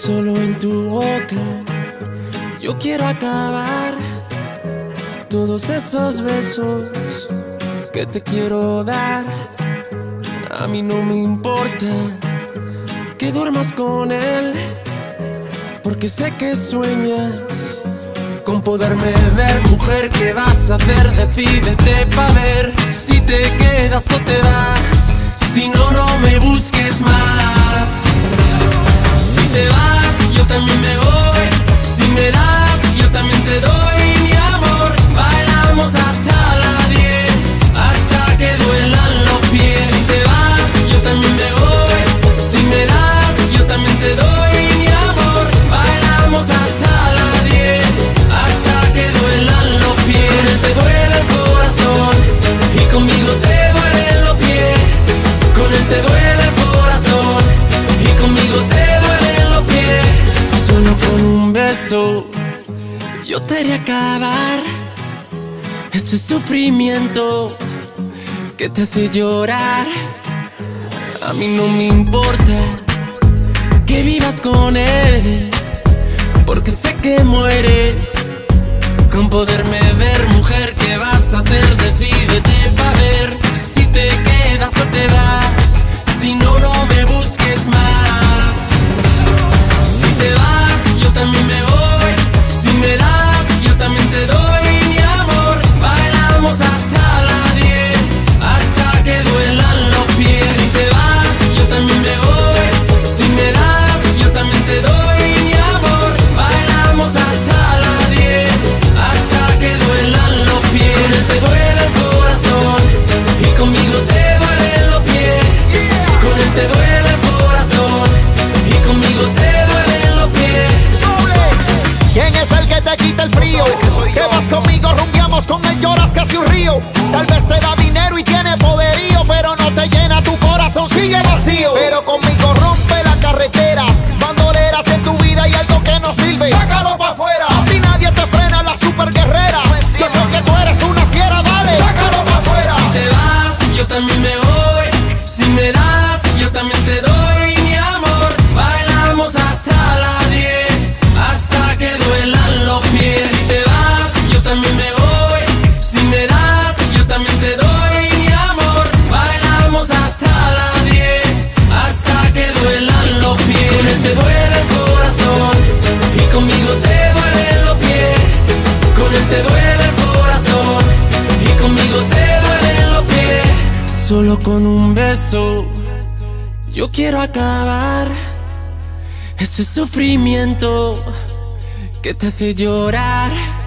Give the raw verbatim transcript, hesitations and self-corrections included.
Solo en tu boca yo quiero acabar todos esos besos que te quiero dar. A mí no me importa que duermas con él, porque sé que sueñas con poderme ver. Mujer, ¿qué vas a hacer? Decídete pa' ver si te quedas o te vas. Si no, no me busques más. Si te vas, yo también me voy. Si me das, yo también te doy. Mi amor, bailamos hasta las diez, hasta que duelan los pies. Si te vas, yo también me voy. Si me das, yo también te doy. Mi amor, bailamos hasta las diez, hasta que duelan los pies. Con él te duele el corazón y conmigo te duelen los pies. Con él te duele el corazón y conmigo te duelen los pies. Solo con un beso yo te haré acabar ese sufrimiento que te hace llorar. A mí no me importa que vivas con él, porque sé que mueres con poderme ver. Mujer, ¿qué vas a hacer? Decídete pa' ver si te quedas o te vas. Si no, no me busques más. Si te vas, yo también me voy. Si me das, yo también te doy. Mi amor, bailamos hasta las diez, hasta que duelan los pies. Si te vas, yo también me voy. Si me das, yo también te doy. Mi amor, bailamos hasta las diez, hasta que duelan los pies. Con él te duele el corazón y conmigo te duelen los pies. Con él te duele el corazón y conmigo te duelen los pies. ¿Quién es el que te quita el frío? Que vas conmigo, rumbiamos, con él lloras casi un río. Tal vez te da dinero y tiene poderío, pero no te llena, tu corazón sigue vacío. Pero conmigo rompe la carretera, bandoleras en tu vida y algo que no sirve, sácalo pa' afuera. A ti nadie te frena, la super guerrera. Yo sé que tú eres una fiera, dale, sácalo pa' afuera. Si te vas, yo también me voy. Si me das, yo también te doy. Mi amor, bailamos hasta las diez, hasta que duelan los pies. Si te vas, yo también me voy. Si me das, yo también te doy. Mi amor, bailamos hasta las diez, hasta que duelan los pies. Con él te duele el corazón y conmigo te duelen los pies. Con él te duele el corazón y conmigo te duelen los pies. Solo con un beso yo quiero acabar ese sufrimiento que te hace llorar.